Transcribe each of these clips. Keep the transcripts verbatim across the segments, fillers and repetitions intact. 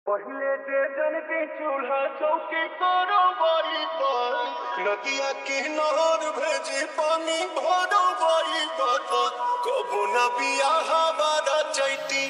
पहिले जे जन के चूल्हा चौकी करो बारी बार नदिया के नहर भेजे पानी भरो बारी बात कबो न बियाह बारा चैती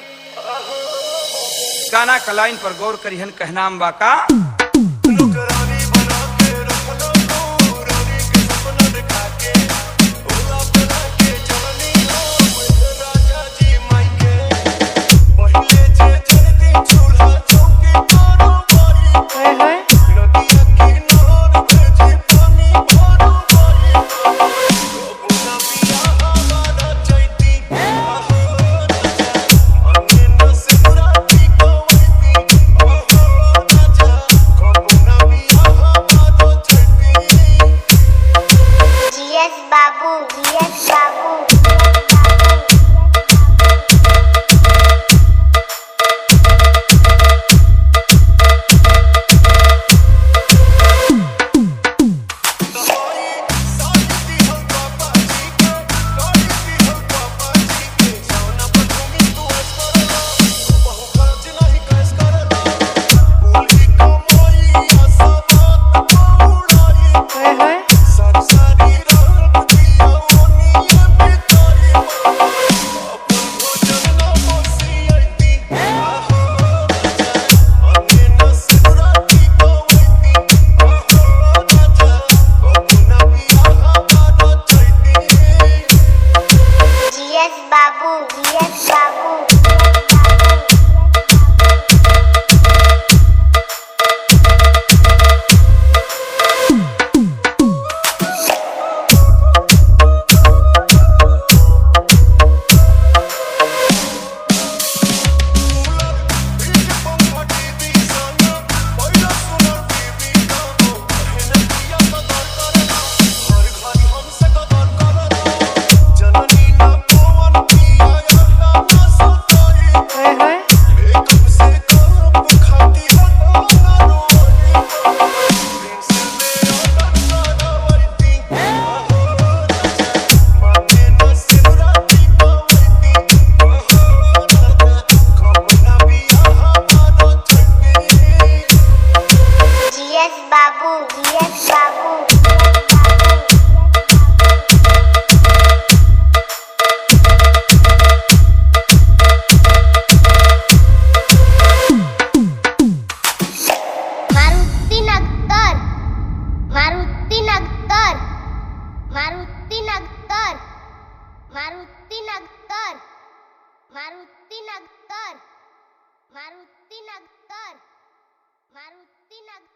गाना का लाइन पर गौर करिहन कहनाम बाका नौकरानी बना के रखलो तू रानी के सपना दिखा के ओला बना के चलनी हो राजा जी माई के पहिले जे जन के चूल्हा चौकी करो बारी है नदिया के नहर भेजे पानी भरो बारी कबो न बियाह बारा चैती आहो राजा अन्य न सिमराती कवैती आहो राजा कबो न बियाह बारा चैती G S Babu G S Babu G S Babu G S Babu G S Babu G S Babu Maruti नगर मारुति नगर मारुति नगर मारुति नगर मारुति नगर मारुति नगर मारुति नगर